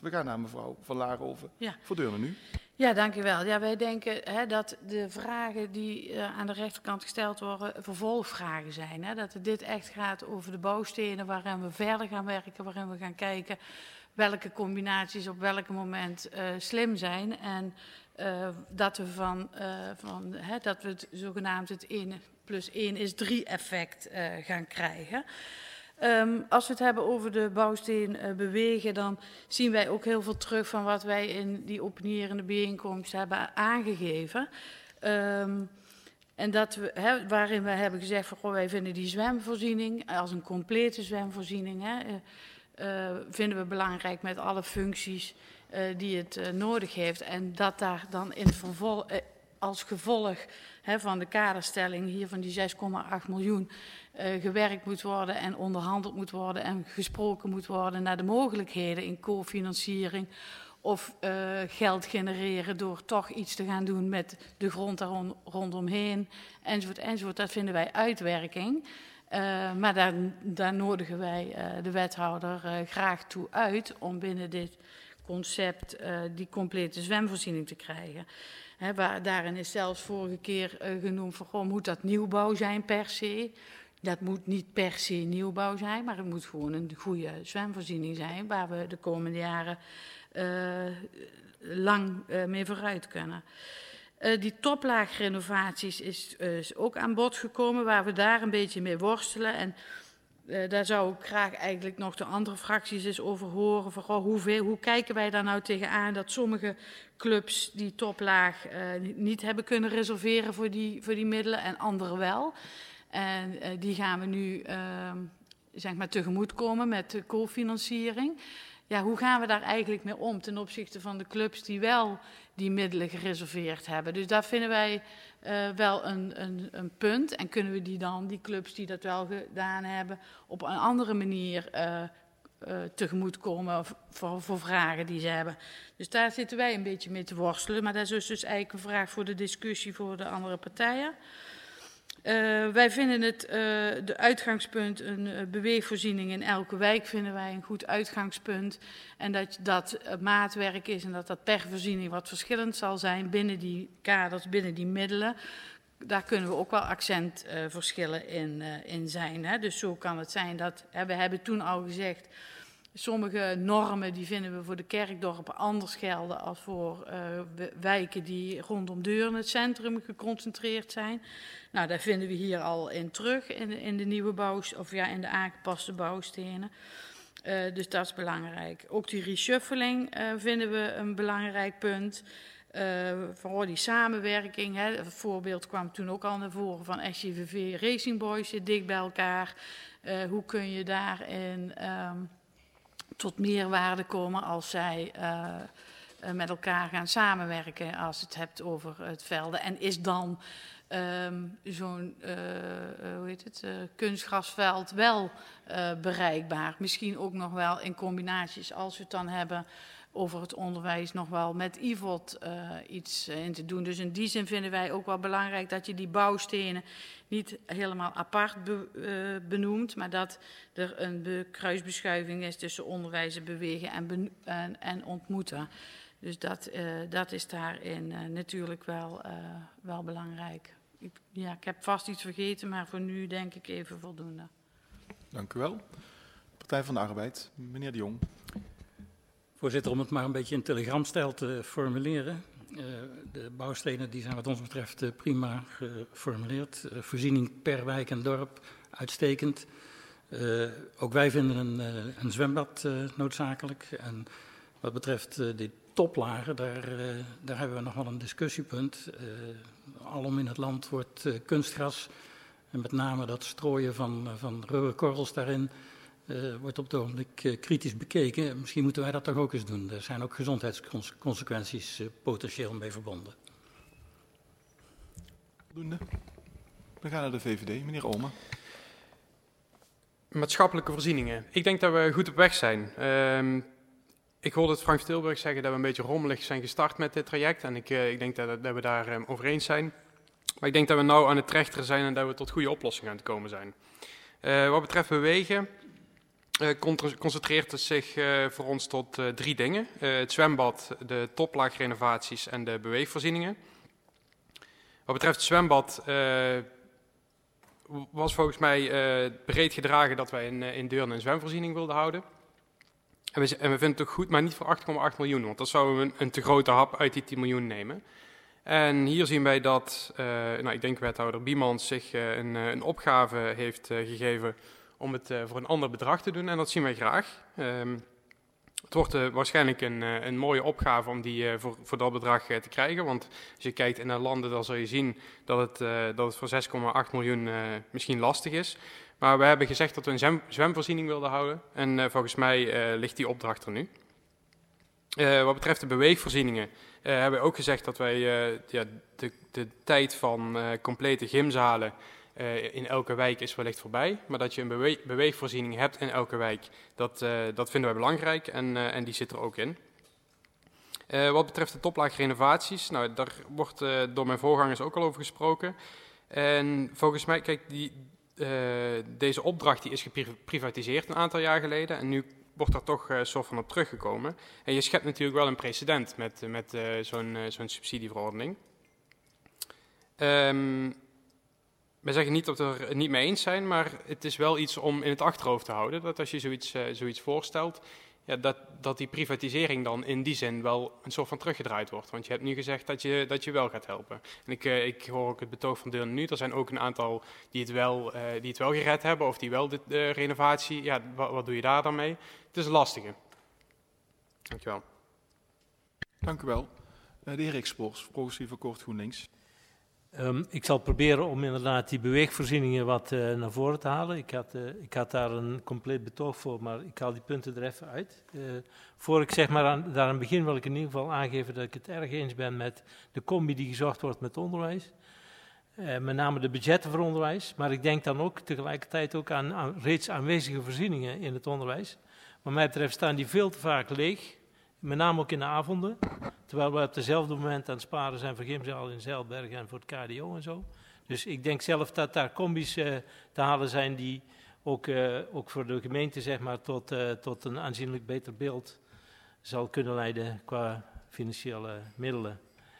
We gaan naar mevrouw Van Laarhoven. Ja. Voor Deurne nu. Ja, dank u wel. Ja, wij denken dat de vragen die aan de rechterkant gesteld worden vervolgvragen zijn. Dat het dit echt gaat over de bouwstenen waarin we verder gaan werken, waarin we gaan kijken welke combinaties op welk moment slim zijn. En dat we dat we het zogenaamd het 1 + 1 = 3 effect gaan krijgen. Als we het hebben over de bouwsteen bewegen, dan zien wij ook heel veel terug van wat wij in die opinierende bijeenkomst hebben aangegeven. En dat we, waarin we hebben gezegd van, goh, wij vinden die zwemvoorziening als een complete zwemvoorziening, vinden we belangrijk met alle functies die het nodig heeft. En dat daar dan in als gevolg van de kaderstelling hier van die 6,8 miljoen gewerkt moet worden en onderhandeld moet worden en gesproken moet worden naar de mogelijkheden in cofinanciering of geld genereren door toch iets te gaan doen met de grond daar rondomheen, enzovoort, enzovoort. Dat vinden wij uitwerking. Maar daar nodigen wij de wethouder graag toe uit om binnen dit concept die complete zwemvoorziening te krijgen. Daarin is zelfs vorige keer genoemd van, goh, moet dat nieuwbouw zijn per se? Dat moet niet per se nieuwbouw zijn, maar het moet gewoon een goede zwemvoorziening zijn waar we de komende jaren lang mee vooruit kunnen. Die toplaagrenovaties is ook aan bod gekomen, waar we daar een beetje mee worstelen. En daar zou ik graag eigenlijk nog de andere fracties eens over horen. Van, hoe kijken wij daar nou tegenaan dat sommige clubs die toplaag niet hebben kunnen reserveren voor die middelen en andere wel. En die gaan we nu zeg maar tegemoetkomen met de cofinanciering. Ja, hoe gaan we daar eigenlijk mee om ten opzichte van de clubs die wel die middelen gereserveerd hebben? Dus daar vinden wij wel een punt. En kunnen we die clubs die dat wel gedaan hebben, op een andere manier tegemoetkomen voor vragen die ze hebben. Dus daar zitten wij een beetje mee te worstelen. Maar dat is dus eigenlijk een vraag voor de discussie voor de andere partijen. Wij vinden het de uitgangspunt, een beweegvoorziening in elke wijk vinden wij een goed uitgangspunt. En dat maatwerk is en dat per voorziening wat verschillend zal zijn binnen die kaders, binnen die middelen. Daar kunnen we ook wel accentverschillen in zijn. Hè? Dus zo kan het zijn dat, we hebben toen al gezegd, sommige normen die vinden we voor de kerkdorpen anders gelden als voor wijken die rondom Deurne het centrum geconcentreerd zijn. Nou, daar vinden we hier al in terug in de nieuwe in de aangepaste bouwstenen. Dus dat is belangrijk. Ook die reshuffling vinden we een belangrijk punt. Vooral die samenwerking. Het voorbeeld kwam toen ook al naar voren van SJVV Racing Boys zit dicht bij elkaar. Hoe kun je daarin tot meerwaarde komen als zij met elkaar gaan samenwerken als je het hebt over het velden. En is dan zo'n kunstgrasveld wel bereikbaar? Misschien ook nog wel in combinaties als we het dan hebben over het onderwijs nog wel met IVOD iets in te doen. Dus in die zin vinden wij ook wel belangrijk dat je die bouwstenen niet helemaal apart benoemt, maar dat er een kruisbeschuiving is tussen onderwijs, bewegen en ontmoeten. Dus dat is daarin natuurlijk wel belangrijk. Ik heb vast iets vergeten, maar voor nu denk ik even voldoende. Dank u wel. Partij van de Arbeid, meneer De Jong. Voorzitter, om het maar een beetje in telegramstijl te formuleren. De bouwstenen die zijn wat ons betreft prima geformuleerd. Voorziening per wijk en dorp, uitstekend. Ook wij vinden een zwembad noodzakelijk. En wat betreft de toplagen, daar hebben we nog wel een discussiepunt. Alom in het land wordt kunstgras, en met name dat strooien van ruwe korrels daarin, wordt op het ogenblik kritisch bekeken. Misschien moeten wij dat toch ook eens doen. Er zijn ook gezondheidsconsequenties potentieel mee verbonden. Voldoende. We gaan naar de VVD. Meneer Olme. Maatschappelijke voorzieningen. Ik denk dat we goed op weg zijn. Ik hoorde het Frank Stilburg zeggen dat we een beetje rommelig zijn gestart met dit traject. En ik denk dat we daar over eens zijn. Maar ik denk dat we nou aan het trechteren zijn en dat we tot goede oplossingen aan het komen zijn. Wat betreft bewegen, concentreert het zich voor ons tot 3 dingen. Het zwembad, de toplaagrenovaties en de beweegvoorzieningen. Wat betreft het zwembad was volgens mij breed gedragen dat wij in Deurne een zwemvoorziening wilden houden. En we vinden het ook goed, maar niet voor 8,8 miljoen, want dan zouden we een te grote hap uit die 10 miljoen nemen. En hier zien wij dat, ik denk wethouder Biemans zich een opgave heeft gegeven om het voor een ander bedrag te doen. En dat zien wij graag. Het wordt waarschijnlijk een mooie opgave om die voor dat bedrag te krijgen. Want als je kijkt in de landen, dan zul je zien dat het voor 6,8 miljoen misschien lastig is. Maar we hebben gezegd dat we een zwemvoorziening wilden houden. En volgens mij ligt die opdracht er nu. Wat betreft de beweegvoorzieningen hebben we ook gezegd dat wij de tijd van complete gymzalen in elke wijk is wellicht voorbij. Maar dat je een beweegvoorziening hebt in elke wijk, dat vinden wij belangrijk en die zit er ook in. Wat betreft de toplaagrenovaties, nou, daar wordt door mijn voorgangers ook al over gesproken. En volgens mij, kijk, deze opdracht die is geprivatiseerd een aantal jaar geleden en nu wordt daar toch een soort van op teruggekomen. En je schept natuurlijk wel een precedent met zo'n subsidieverordening. We zeggen niet dat we het er niet mee eens zijn, maar het is wel iets om in het achterhoofd te houden. Dat als je zoiets voorstelt, ja, dat die privatisering dan in die zin wel een soort van teruggedraaid wordt. Want je hebt nu gezegd dat je wel gaat helpen. En ik hoor ook het betoog van Deurne nu. Er zijn ook een aantal die het wel gered hebben of die wel de renovatie. Ja, wat doe je daar dan mee? Het is een lastige. Dankjewel. Dank u wel. De heer Rikspoors, progressieve Kort GroenLinks. Ik zal proberen om inderdaad die beweegvoorzieningen wat naar voren te halen. Ik had daar een compleet betoog voor, maar ik haal die punten er even uit. Voor ik zeg maar daar aan het begin wil ik in ieder geval aangeven dat ik het erg eens ben met de combi die gezocht wordt met onderwijs. Met name de budgetten voor onderwijs, maar ik denk dan ook tegelijkertijd ook aan reeds aanwezige voorzieningen in het onderwijs. Wat mij betreft staan die veel te vaak leeg. Met name ook in de avonden, terwijl we op dezelfde moment aan het sparen zijn voor gymzaal in Zeilbergen en voor het KDO en zo. Dus ik denk zelf dat daar combis te halen zijn die ook voor de gemeente zeg maar, tot een aanzienlijk beter beeld zal kunnen leiden qua financiële middelen.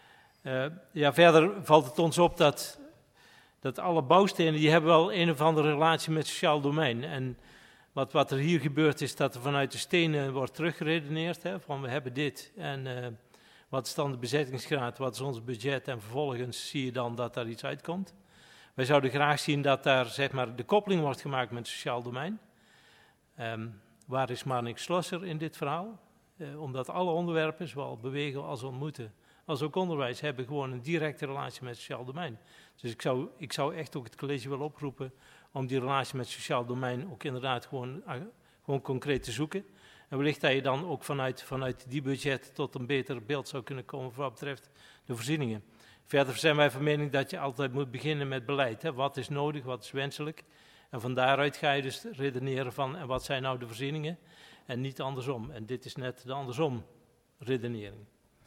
Verder valt het ons op dat alle bouwstenen, die hebben wel een of andere relatie met het sociaal domein. En wat er hier gebeurt is dat er vanuit de stenen wordt teruggeredeneerd, hè, van we hebben dit en wat is dan de bezettingsgraad, wat is ons budget en vervolgens zie je dan dat daar iets uitkomt. Wij zouden graag zien dat daar zeg maar, de koppeling wordt gemaakt met het sociaal domein. Waar is Marnix Schlosser in dit verhaal? Omdat alle onderwerpen, zowel bewegen als ontmoeten, als ook onderwijs, hebben gewoon een directe relatie met het sociaal domein. Dus ik zou echt ook het college willen oproepen om die relatie met het sociaal domein ook inderdaad gewoon concreet te zoeken. En wellicht dat je dan ook vanuit die budget tot een beter beeld zou kunnen komen voor wat betreft de voorzieningen. Verder zijn wij van mening dat je altijd moet beginnen met beleid. Hè. Wat is nodig, wat is wenselijk? En van daaruit ga je dus redeneren van en wat zijn nou de voorzieningen en niet andersom. En dit is net de andersom redenering.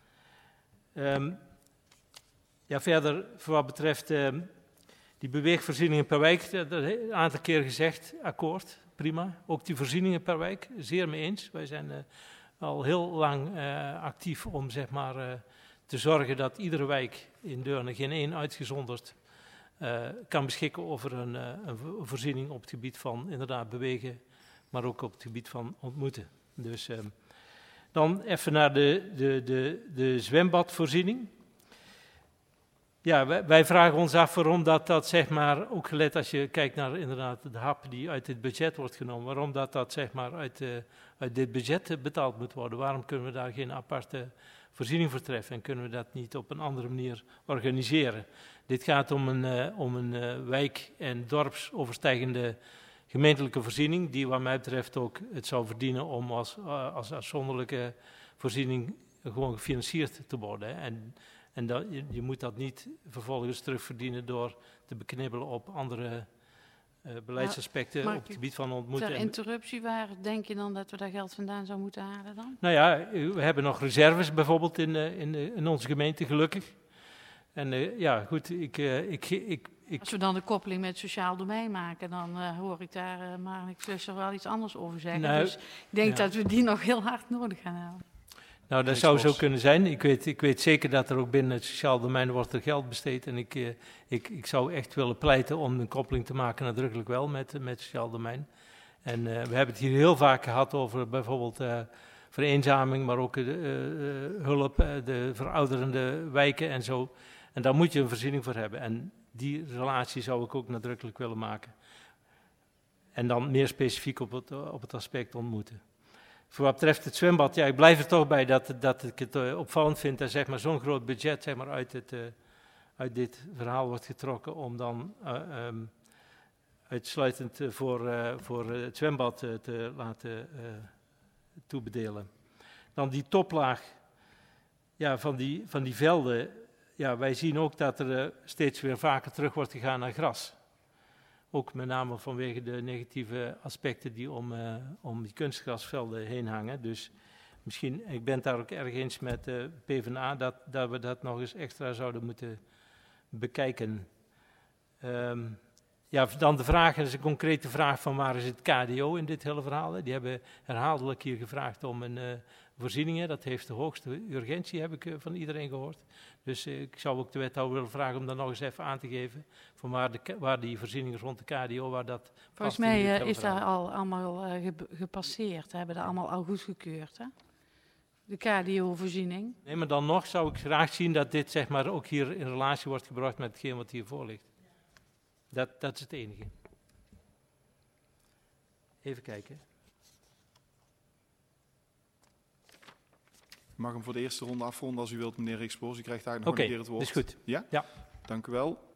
Verder voor wat betreft die beweegvoorzieningen per wijk, dat een aantal keer gezegd, akkoord, prima. Ook die voorzieningen per wijk, zeer mee eens. Wij zijn al heel lang actief om zeg maar, te zorgen dat iedere wijk in Deurne, geen één uitgezonderd, kan beschikken over een voorziening op het gebied van inderdaad bewegen, maar ook op het gebied van ontmoeten. Dus dan even naar de zwembadvoorziening. Ja, wij vragen ons af waarom dat zeg maar, ook gelet als je kijkt naar inderdaad de hap die uit dit budget wordt genomen, waarom dat zeg maar uit dit budget betaald moet worden. Waarom kunnen we daar geen aparte voorziening voor treffen en kunnen we dat niet op een andere manier organiseren? Dit gaat om een wijk- en dorpsoverstijgende gemeentelijke voorziening, die wat mij betreft ook het zou verdienen om als afzonderlijke voorziening gewoon gefinancierd te worden. Hè. En je moet dat niet vervolgens terugverdienen door te beknibbelen op andere beleidsaspecten op het gebied van ontmoeten. Ter interruptie, waar denk je dan dat we daar geld vandaan zouden moeten halen dan? Nou ja, we hebben nog reserves bijvoorbeeld in onze gemeente, gelukkig. En ja, goed, Als we dan de koppeling met het sociaal domein maken, dan hoor ik daar Marnix Visser wel iets anders over zeggen. Nou, dus ik denk dat we die nog heel hard nodig gaan hebben. Nou, dat zou zo kunnen zijn. Ik weet zeker dat er ook binnen het sociaal domein wordt er geld besteed. En ik zou echt willen pleiten om een koppeling te maken, nadrukkelijk wel, met het sociaal domein. En we hebben het hier heel vaak gehad over bijvoorbeeld vereenzaming, maar ook hulp, de verouderende wijken en zo. En daar moet je een voorziening voor hebben. En die relatie zou ik ook nadrukkelijk willen maken. En dan meer specifiek op het aspect ontmoeten. Voor wat betreft het zwembad, ja, ik blijf er toch bij dat ik het opvallend vind dat zeg maar, zo'n groot budget zeg maar, uit dit verhaal wordt getrokken om dan uitsluitend voor het zwembad te laten toebedelen. Dan die toplaag van die velden. Ja, wij zien ook dat er steeds weer vaker terug wordt gegaan naar gras. Ook met name vanwege de negatieve aspecten die om die kunstgrasvelden heen hangen. Dus misschien, ik ben het daar ook erg eens met de PvdA, dat we dat nog eens extra zouden moeten bekijken. Dan de vraag, dat is een concrete vraag van waar is het KDO in dit hele verhaal. Die hebben herhaaldelijk hier gevraagd om een voorzieningen. Dat heeft de hoogste urgentie, heb ik van iedereen gehoord. Dus ik zou ook de wethouder willen vragen om dat nog eens even aan te geven. Van waar die voorzieningen rond de KDO, waar dat... Volgens mij is daar al allemaal gepasseerd. We hebben dat allemaal al goedgekeurd, hè? De KDO-voorziening. Nee, maar dan nog zou ik graag zien dat dit zeg maar ook hier in relatie wordt gebracht met hetgeen wat hiervoor ligt. Dat is het enige. Even kijken. Ik mag hem voor de eerste ronde afronden als u wilt, meneer Rikspoors. U krijgt eigenlijk nog een keer het woord. Is goed. Ja? Ja. Dank u wel.